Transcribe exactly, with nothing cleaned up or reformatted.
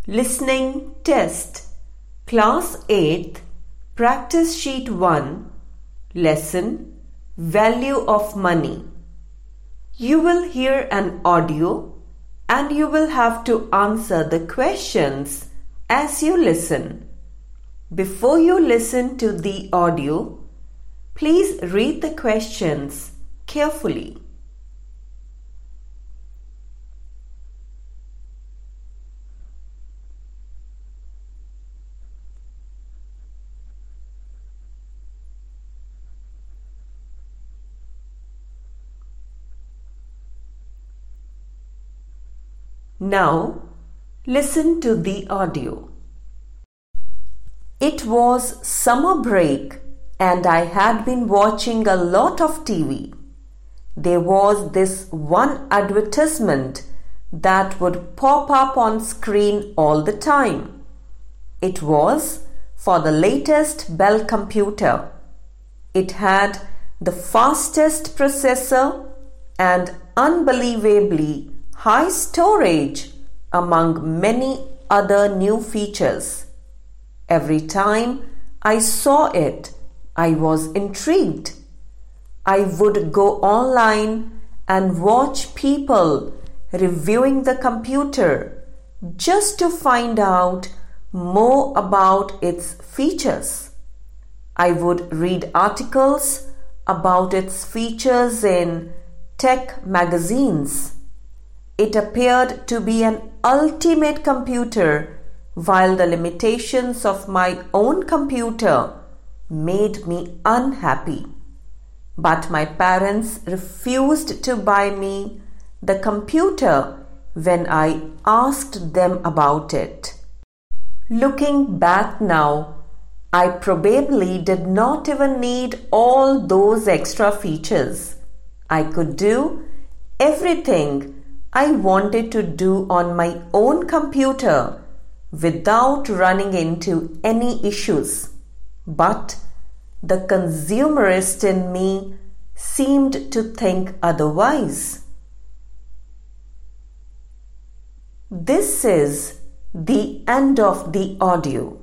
Listening Test Class eighth Practice Sheet one Lesson Value of Money. You will hear an audio and you will have to answer the questions as you listen. Before you listen to the audio, please read the questions carefully. Now, listen to the audio. It was summer break and I had been watching a lot of T V. There was this one advertisement that would pop up on screen all the time. It was for the latest Bell computer. It had the fastest processor and unbelievably high storage among many other new features. Every time I saw it, I was intrigued. I would go online and watch people reviewing the computer just to find out more about its features. I would read articles about its features in tech magazines. It appeared to be an ultimate computer, while the limitations of my own computer made me unhappy. But my parents refused to buy me the computer when I asked them about it. Looking back now, I probably did not even need all those extra features. I could do everything I wanted to do on my own computer without running into any issues. But the consumerist in me seemed to think otherwise. This is the end of the audio.